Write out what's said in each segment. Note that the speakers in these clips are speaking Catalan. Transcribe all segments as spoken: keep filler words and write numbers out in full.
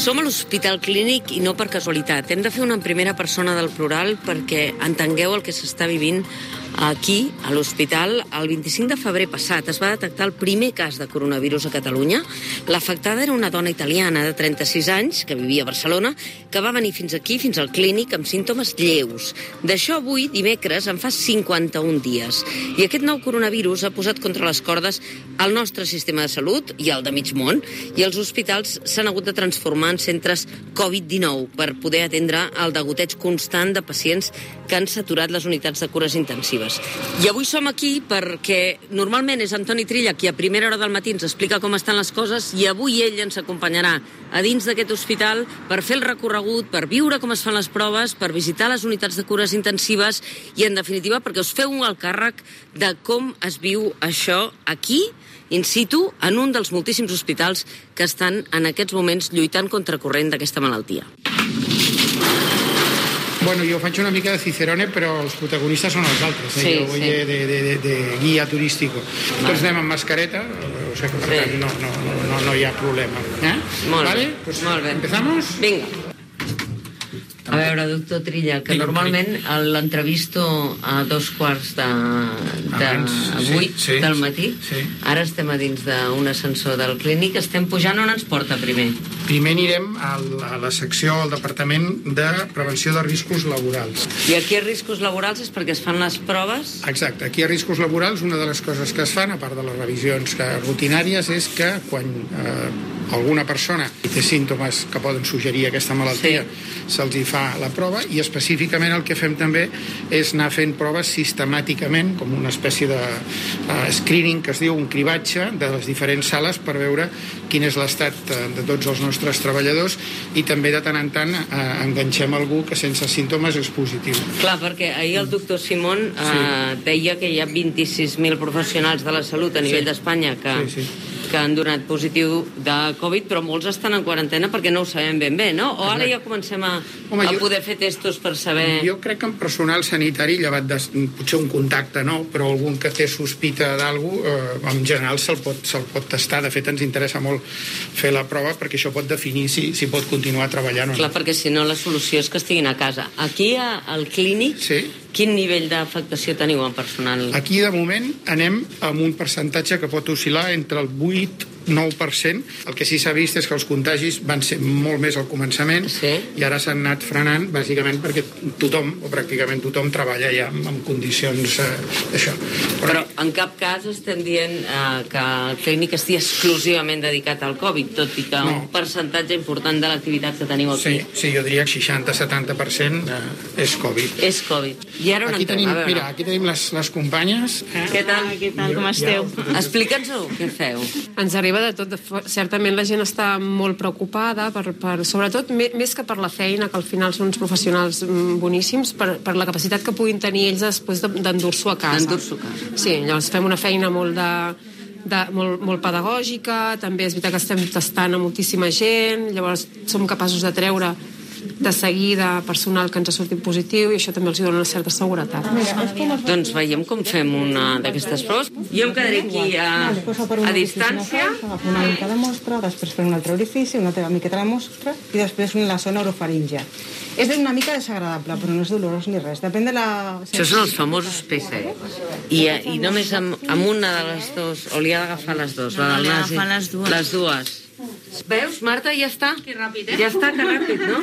Som a l'Hospital Clínic i no per casualitat. Hem de fer una en primera persona del plural perquè entengueu el que s'està vivint aquí, a l'hospital. El vint-i-cinc de febrer passat es va detectar el primer cas de coronavirus a Catalunya. L'afectada era una dona italiana de trenta-sis anys, que vivia a Barcelona, que va venir fins aquí, fins al Clínic, amb símptomes lleus. D'això avui, dimecres, en fa cinquanta-un dies. I aquest nou coronavirus ha posat contra les cordes el nostre sistema de salut i el de mig món, i els hospitals s'han hagut de transformar en centres covid dinou per poder atendre el degoteig constant de pacients que han saturat les unitats de cures intensives. I avui som aquí perquè normalment és Antoni Trilla qui a primera hora del matí ens explica com estan les coses, i avui ell ens acompanyarà a dins d'aquest hospital per fer el recorregut, per viure com es fan les proves, per visitar les unitats de cures intensives i, en definitiva, perquè us feu el càrrec de com es viu això aquí, in situ, en un dels moltíssims hospitals que estan en aquests moments lluitant contra corrent d'aquesta malaltia. Bueno, jo faig una mica de Cicerone, però els protagonistes són els altres. Eh? Sí, jo voy sí. de, de, de, de guia turístico. Vale. Tots anem amb mascareta, o sigui que per sí. tant no, no, no, no hi ha problema. Eh? Molt vale? bé, Pues, molt bé. ¿Empezamos? Vinga. A veure, doctor Trilla, que normalment l'entrevisto a dos quarts de, de vuit sí, sí, del matí. Sí. Ara estem a dins d'un ascensor del Clínic. Estem pujant. On ens porta primer? Primer anirem a la, a la secció, al Departament de Prevenció de Riscos Laborals. I aquí a riscos laborals és perquè es fan les proves? Exacte. Aquí a riscos laborals una de les coses que es fan, a part de les revisions que, rutinàries, és que quan eh, alguna persona té símptomes que poden suggerir aquesta malaltia, sí. se'ls hi fa la prova, i específicament el que fem també és anar fent proves sistemàticament, com una espècie de uh, screening, que es diu un cribatge de les diferents sales per veure quin és l'estat uh, de tots els nostres treballadors, i també de tant en tant uh, enganxem algú que sense símptomes és positiu. Clar, perquè ahir el doctor Simón uh, sí. deia que hi ha vint-i-sis mil professionals de la salut a nivell sí. d'Espanya que... Sí, sí. que han donat positiu de Covid, però molts estan en quarantena perquè no ho sabem ben bé, no? O ara ja comencem a, Home, a jo, poder fer testos per saber... Jo crec que en personal sanitari, llevat de, potser un contacte, no? Però algun que té sospita d'algú, eh, en general se'l pot, se'l pot testar. De fet, ens interessa molt fer la prova perquè això pot definir si, si pot continuar treballant o no. Clar, perquè si no la solució és que estiguin a casa. Aquí, a, al Clínic, sí. quin nivell d'afectació teniu en personal? Aquí, de moment, anem amb un percentatge que pot oscil·lar entre el vuit i nou per cent. El que sí s'ha vist és que els contagis van ser molt més al començament, sí. i ara s'han anat frenant, bàsicament perquè tothom, o pràcticament tothom, treballa ja en, en condicions eh, d'això. Però, Però en cap cas estem dient eh, que el Clínic estigui exclusivament dedicat al Covid, tot i que no. un percentatge important de l'activitat que teniu aquí. Sí, sí, jo diria que seixanta a setanta per cent eh, és Covid. És Covid. I ara on aquí entrem? Tenim, a veure. mira, aquí tenim les, les companyes. Eh? Què tal? Què tal? Com esteu? Ja, explica'ns-ho, què feu? Ens arriba de tot. Certament la gent està molt preocupada, per, per, sobretot més que per la feina, que al final són uns professionals boníssims, per, per la capacitat que puguin tenir ells després d'endur-s'ho a casa. Endur-s'ho a casa. Sí, llavors fem una feina molt de... De, molt, molt pedagògica, també és veritat que estem tastant a moltíssima gent, llavors som capaços de treure de seguida personal que ens ha sortit positiu, i això també els dona una certa seguretat. Doncs veiem com fem una d'aquestes proves. Jo em quedaré aquí a, a distància. Agafo una mica de mostra, després fer un altre orifici, una altra miqueta de mostra, i després la zona orofaríngea. És una mica desagradable, però no és dolorós ni res. Depèn de la... Això són els famosos P C. I, i només amb, amb una de les dues, o li ha d'agafar les dues, la del nasi. les dues. Les dues. Veus, Marta, ja està? Que ràpid, eh? Ja està, que ràpid, no?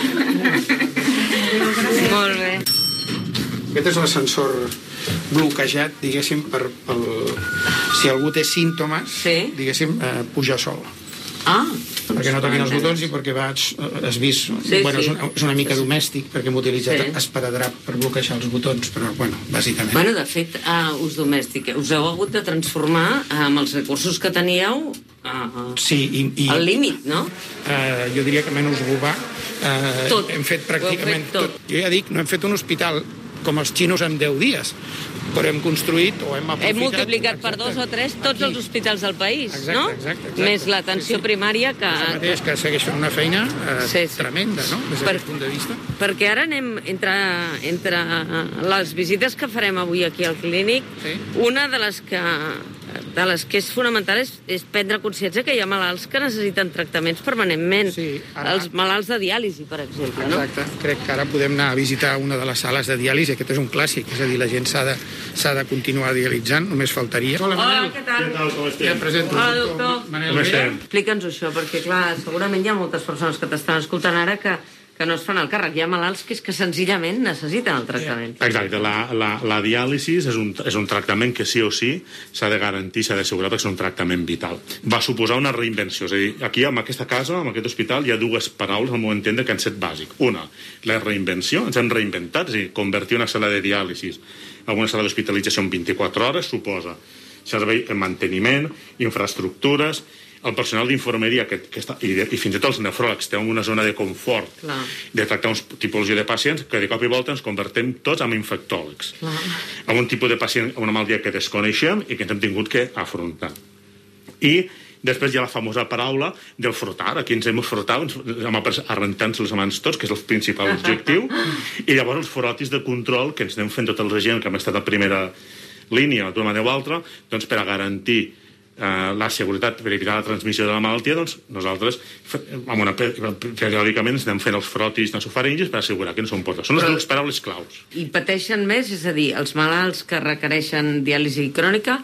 Molt bé. Aquest és l'ascensor bloquejat, diguéssim, per, per, si algú té símptomes, sí. diguéssim, eh, pujar sol. Ah, perquè no toquin els botons i perquè vaig, has vist, sí, bueno, sí. És, una, és una mica domèstic perquè hem utilitzat sí. esparadrap per bloquejar els botons, però bueno, bàsicament. Bueno, de fet, uh, us domèstic, us heu hagut de transformar uh, amb els recursos que teníeu uh, sí, i, i, al límit, no? Uh, jo diria que menys robar. Uh, tot. Hem fet pràcticament fet tot. tot. Jo ja dic, no hem fet un hospital com els xinos en deu dies, però hem construït o hem aprofitat... Hem multiplicat per dos o tres tots aquí. Els hospitals del país, exacte, no? Exacte, exacte. Més l'atenció sí, sí. primària que... És el mateix, que segueix fent una feina eh, sí, sí. tremenda, no? Des d'aquest punt de vista. Perquè ara anem, entre, entre les visites que farem avui aquí al Clínic, sí. una de les que fonamental. És que és fonamental és, és prendre consciència que hi ha malalts que necessiten tractaments permanentment. Sí, ara... Els malalts de diàlisi, per exemple, no? Exacte. Crec que ara podem anar a visitar una de les sales de diàlisi. Aquest és un clàssic, és a dir, la gent s'ha de, s'ha de continuar dialitzant, només faltaria. Hola, Hola, què tal? Què tal, com estem? Ja em presento. Hola, doctor. Manel Com Vera. estem? Explica'ns això, perquè, clar, segurament hi ha moltes persones que t'estan escoltant ara que, que no es fan el càrrec. Hi ha malalts que és que senzillament necessiten el tractament. Exacte, la, la, la diàlisi és un, és un tractament que sí o sí s'ha de garantir, s'ha d'assegurar perquè és un tractament vital. Va suposar una reinvenció, és a dir, aquí en aquesta casa, en aquest hospital, hi ha dues paraules al meu entendre que han set bàsic. Una, la reinvenció, ens hem reinventat, és a dir, convertir una sala de diàlisi en una sala d'hospitalització en vint-i-quatre hores suposa servei en manteniment, infraestructures, el personal d'infermeria que, que està, i, de, i fins i tot els nefròlegs tenen una zona de confort Clar. de tractar una tipologia de pacients que de cop i volta ens convertim tots en infectòlegs. Clar. En un tipus de pacient, una malaltia que desconeixem i que ens hem tingut que afrontar. I després hi ha la famosa paraula del frotar. Aquí ens hem frotat, hem après a rentar-nos les mans tots, que és el principal objectiu, i llavors els frotis de control que ens anem fent tota la gent que hem estat a primera línia d'una manera o altra, doncs per a garantir eh, la seguretat, per evitar la transmissió de la malaltia, doncs nosaltres amb una, periòdicament ens anem fent els frotis nasofaringis per assegurar que no són portes. Són les dues paraules claus. I pateixen més, és a dir, els malalts que requereixen diàlisi crònica,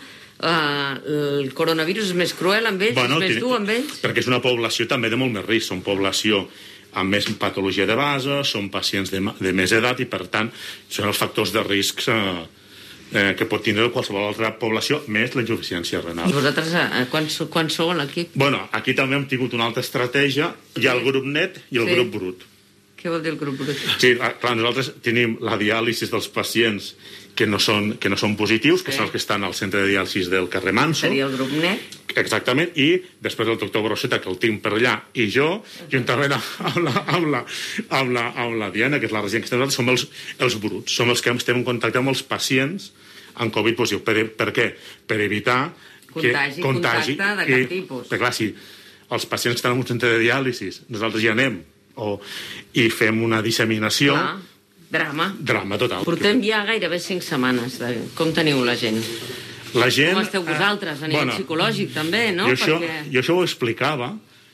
eh, el coronavirus és més cruel amb ells, Bueno, és més tiene- dur amb ells? Perquè és una població també de molt més risc. Són població amb més patologia de base, són pacients de, ma- de més edat i, per tant, són els factors de riscs eh, eh, que pot tindre qualsevol altra població, més la insuficiència renal. I vosaltres, eh, quan, sou- quan sou a l'equip? Bueno, aquí també hem tingut una altra estratègia. Hi ha el grup net i el Sí. grup brut. Què vol dir el grup brut? Sí, clar, nosaltres tenim la diàlisi dels pacients que no són, que no són positius, que Sí. són els que estan al centre de diàlisi del carrer Manso. Seria el grup net? Exactament, i després el doctor Brosseta, que el tinc per allà, i jo, juntament amb la, amb la, amb la, amb la Diana, que és la resident que estem nosaltres, som els, els bruts, som els que estem en contacte amb els pacients amb Covid positiu. Per, per què? Per evitar Contagi, que contagi. contacte de cap tipus. Perquè, clar, si els pacients que estan en un centre de diàlisi, nosaltres ja anem, o, i fem una disseminació, Clar, drama. drama total. Portem ja gairebé cinc setmanes. De... Com teniu la gent? La gent... Com esteu vosaltres, a nivell bueno, psicològic, també, no? Jo això, Perquè... jo això ho explicava.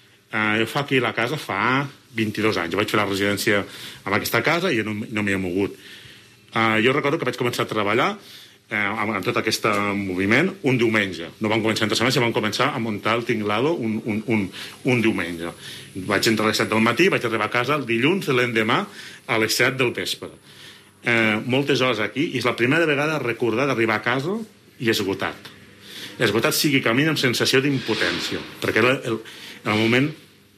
Eh, jo fa aquí a la casa fa vint-i-dos anys. Jo vaig fer la residència en aquesta casa i no, no m'hi he mogut. Eh, jo recordo que vaig començar a treballar eh, amb, amb tot aquest moviment un diumenge. No vam començar entre setmanes, sinó vam començar a muntar el tinglado un, un, un, un diumenge. Vaig entrar a les set del matí, vaig arribar a casa el dilluns de l'endemà a les set del vespre. Eh, moltes hores aquí, i és la primera vegada recordar d'arribar a casa i esgotat. Esgotat psíquicament amb sensació d'impotència, perquè era el, el moment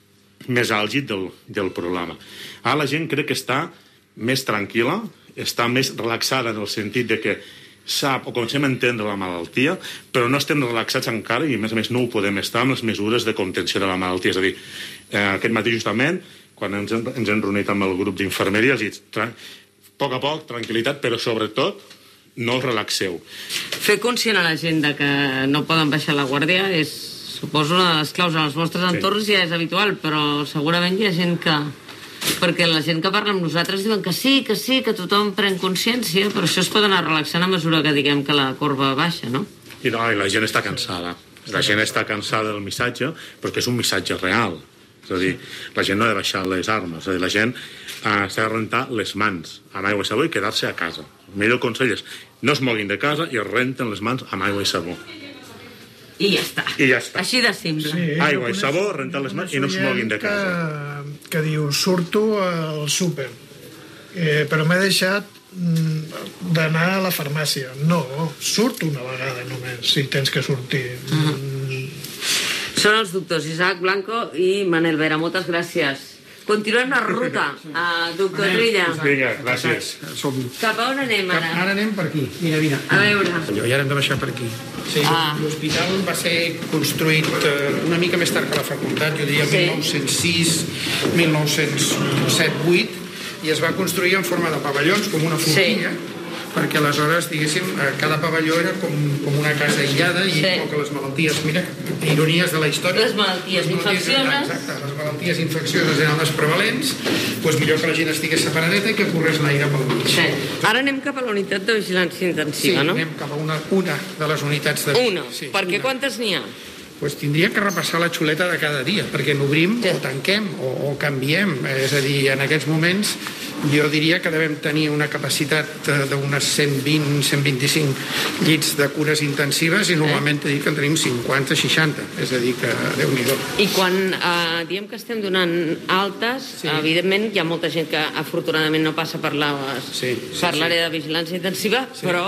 més àlgid del, del problema. Ara la gent crec que està més tranquil·la, està més relaxada en el sentit de que sap o comencem a entendre la malaltia, però no estem relaxats encara i, a més a més, no ho podem estar amb les mesures de contenció de la malaltia. És a dir, eh, aquest matí, justament, quan ens hem, ens hem reunit amb el grup d'infermeria, els he dit, a poc a poc, tranquil·litat, però sobretot no us relaxeu. Fer conscient a la gent de que no poden baixar la guàrdia és, suposo, una de les claus. En els vostres entorns ja és habitual, però segurament hi ha gent que... Perquè la gent que parla amb nosaltres diuen que sí, que sí, que tothom pren consciència, però això es pot anar relaxant a mesura que diguem que la corba baixa, no? I, no, i la gent està cansada. La gent està cansada del missatge, perquè és un missatge real. És a dir, la gent no ha de baixar les armes. És a dir, la gent eh, s'ha de rentar les mans amb aigua i sabó i quedar-se a casa. El millor consell és no es moguin de casa i es renten les mans amb aigua i sabó. I ja està. I ja està. Així de simple. Sí, Aigua jo i conec- sabó, rentar les mans i no es moguin de casa. Que, que diu, surto al súper, eh, però m'he deixat mm, d'anar a la farmàcia. No, surto una vegada només, si tens que sortir. Mm. Són els doctors Isaac Blanco i Manel Vera. Moltes gràcies. Continuem la ruta, uh, doctor Trilla. Vinga, gràcies. Som... Cap a on anem ara? Ara anem per aquí. Mira, mira. A veure. Allò, i ara hem de baixar per aquí. Sí, Ah. l'hospital va ser construït eh, una mica més tard que la facultat, jo diria Sí. mil nou-cents sis, mil nou-cents set vuit, i es va construir en forma de pavellons, com una forquilla, perquè aleshores, diguéssim, cada pavelló era com, com una casa aïllada i sí. Com que les malalties, mira, ironies de la història... Les malalties, les malalties infecciones... Exacte, les malalties infeccioses eren les prevalents, doncs millor que la gent estigués separadeta i que corrés l'aire pel mig. Sí. Ara anem cap a la unitat de vigilància intensiva, sí, no? Sí, anem cap a una, una de les unitats de... Una, sí, perquè una. Quantes n'hi ha? Pues tindria que repassar la xuleta de cada dia, perquè n'obrim sí. o tanquem o, o canviem. És a dir, en aquests moments jo diria que devem tenir una capacitat d'unes cent vint a cent vint-i-cinc llits de cures intensives i normalment sí. que en tenim cinquanta a seixanta. És a dir, que Déu-n'hi-do. I quan eh, diem que estem donant altes, sí. evidentment hi ha molta gent que afortunadament no passa per l'àrea sí, sí, per l'àrea sí. de vigilància intensiva, sí. però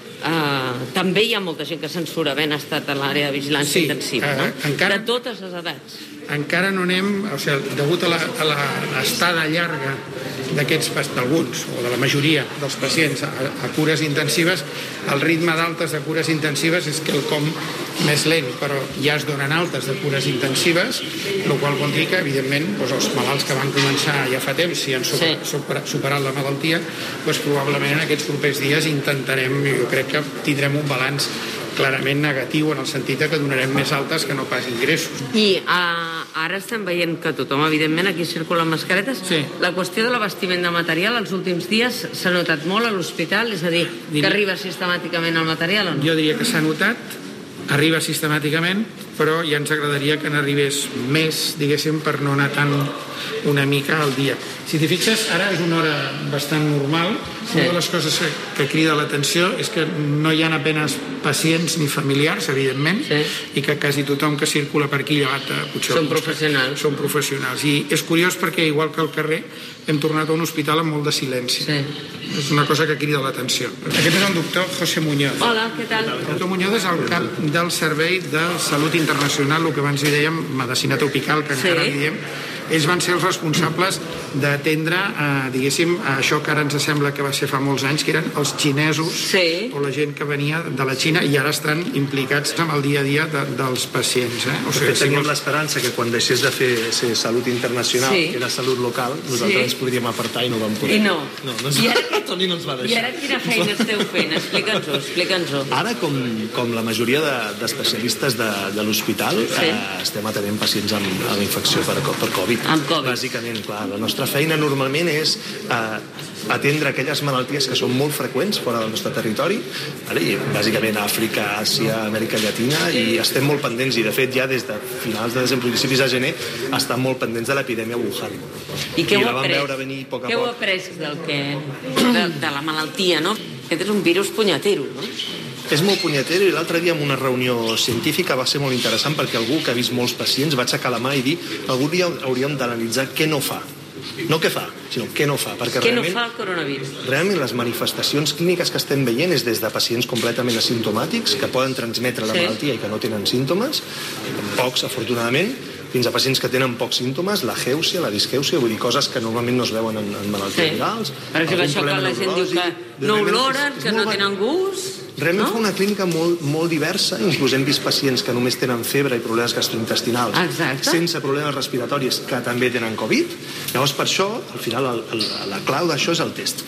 Uh, també hi ha molta gent que se'n surt havent estat a l'àrea de vigilància sí, intensiva, no? Uh, encara, de totes les edats. Encara no anem, o sigui, degut a la, a la estada llarga d'aquests, d'alguns, o de la majoria dels pacients a, a cures intensives, el ritme d'altes de cures intensives és quelcom més lent, però ja es donen altes de cures intensives, el qual vol dir que, evidentment, doncs, els malalts que van començar ja fa temps, si han super, sí. superat, superat la malaltia, doncs, probablement en aquests propers dies intentarem, jo crec que tindrem un balanç clarament negatiu en el sentit que donarem més altes que no pas ingressos. I uh, ara estem veient que tothom, evidentment, aquí circula amb mascaretes. Sí. La qüestió de l'abastiment de material els últims dies s'ha notat molt a l'hospital, és a dir, diria... que arriba sistemàticament el material o no? Jo diria que s'ha notat, arriba sistemàticament, però ja ens agradaria que n'arribés més, diguéssim, per no anar tant una mica al dia. Si t'hi fixes, ara és una hora bastant normal. Sí. Una de les coses que, que crida l'atenció és que no hi ha apenas pacients ni familiars, evidentment, sí. i que quasi tothom que circula per aquí llevat potser... Són professionals. Són professionals. I és curiós perquè, igual que al carrer, hem tornat a un hospital amb molt de silenci. Sí. És una cosa que crida l'atenció. Aquest és el doctor José Muñoz. Hola, què tal? El doctor Muñoz és el cap del Servei de Salut Internacional, el que abans li dèiem medicina tropical, que encara sí. li diem. Ells van ser els responsables d'atendre, eh, diguéssim, això que ara ens sembla que va ser fa molts anys, que eren els xinesos sí. o la gent que venia de la Xina i ara estan implicats en el dia a dia de, dels pacients. Eh? O sigui, teníem els... l'esperança que quan deixés de fer ser salut internacional, sí. que era salut local, nosaltres sí. ens podríem apartar i no vam poder. I no. No, no ens, I ara, va, Toni no ens va deixar. I ara quina feina esteu fent? Explica'ns-ho, explica'ns-ho. Ara, com, com la majoria de, d'especialistes de, de l'hospital, sí. eh, estem atenent pacients amb, amb infecció per, per Covid. Amb Covid. Bàsicament, clar, la nostra feina normalment és eh, atendre aquelles malalties que són molt freqüents fora del nostre territori, vale? I, bàsicament Àfrica, Àsia, Amèrica Llatina, i estem molt pendents, i de fet ja des de finals de desembre, principis de gener, estan molt pendents de l'epidèmia Wuhan. I què I heu la vam après? veure venir a poc a què poc. Què heu après del que... de, de la malaltia, no? Aquest és un virus punyetero, no? És molt punyetero, i l'altre dia en una reunió científica va ser molt interessant perquè algú que ha vist molts pacients va aixecar la mà i dir algun dia hauríem d'analitzar què no fa. No què fa, sinó què no fa. Perquè què realment, no fa el coronavirus? Realment les manifestacions clíniques que estem veient és des de pacients completament asimptomàtics que poden transmetre la sí. malaltia i que no tenen símptomes, pocs afortunadament, fins a pacients que tenen pocs símptomes, la gèusia, la disgèusia, vull dir, coses que normalment no es veuen en, en malalties sí. virals. Per exemple, això que la gent diu que no oloren, que no tenen gust... Realment no? fa una clínica molt, molt diversa, inclús hem vist pacients que només tenen febre i problemes gastrointestinals, exacte. sense problemes respiratoris, que també tenen Covid. Llavors, per això, al final, el, el, la clau d'això és el test.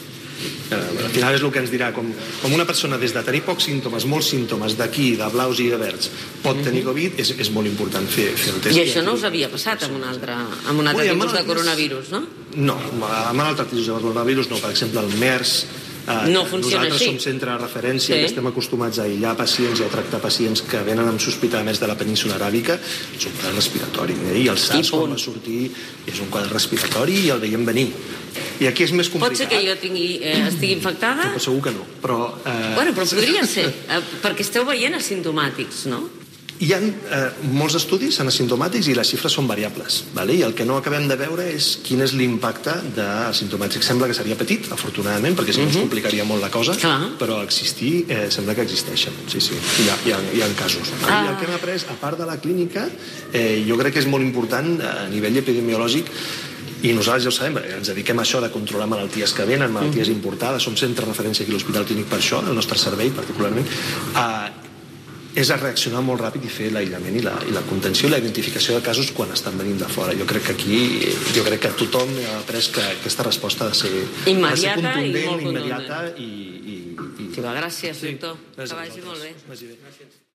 Al final és el que ens dirà, com, com una persona des de tenir pocs símptomes, molts símptomes d'aquí, de blaus i de verds, pot tenir Covid, és, és molt important fer, fer el test. I això no us havia passat amb un altre, amb un altre Ui, tipus de coronavirus, no? No, amb un altre tipus de coronavirus no. Per exemple, el MERS, Uh, no funciona nosaltres així. som centre de referència sí. que estem acostumats a aïllar pacients i a tractar pacients que venen amb sospita més de la península aràbica. És un quadre respiratori, eh? I el SARS quan va sortir és un quadre respiratori i el veiem venir. I aquí és més complicat. Pot ser que jo tingui, eh, estigui infectada? Però segur que no. Però, eh... bueno, però podria ser, eh, perquè esteu veient asimptomàtics, no? Hi ha eh, molts estudis en asimptomàtics i les xifres són variables, vale? I el que no acabem de veure és quin és l'impacte d'asimptomàtics. Sembla que seria petit, afortunadament, perquè si no ens complicaria molt la cosa, Clar. però existir eh, sembla que existeixen. Sí, sí, hi ha, hi ha, hi ha casos. Ah. I el que hem après, a part de la clínica, eh, jo crec que és molt important a nivell epidemiològic, i nosaltres ja ho sabem, ens dediquem a això de controlar malalties que venen, malalties mm. importades, som centre de referència aquí a l'Hospital Clínic per això, el nostre servei particularment, eh, és a reaccionar molt ràpid i fer l'aïllament i la, i la contenció i la identificació de casos quan estan venint de fora. Jo crec que aquí, jo crec que tothom ha après que aquesta resposta ha de ser, immediata, ha de ser contundent, i molt immediata i, i, positiva. Gràcies, Sí, doctor. gràcies Que a vagi molt bé. vosaltres. Vagi bé.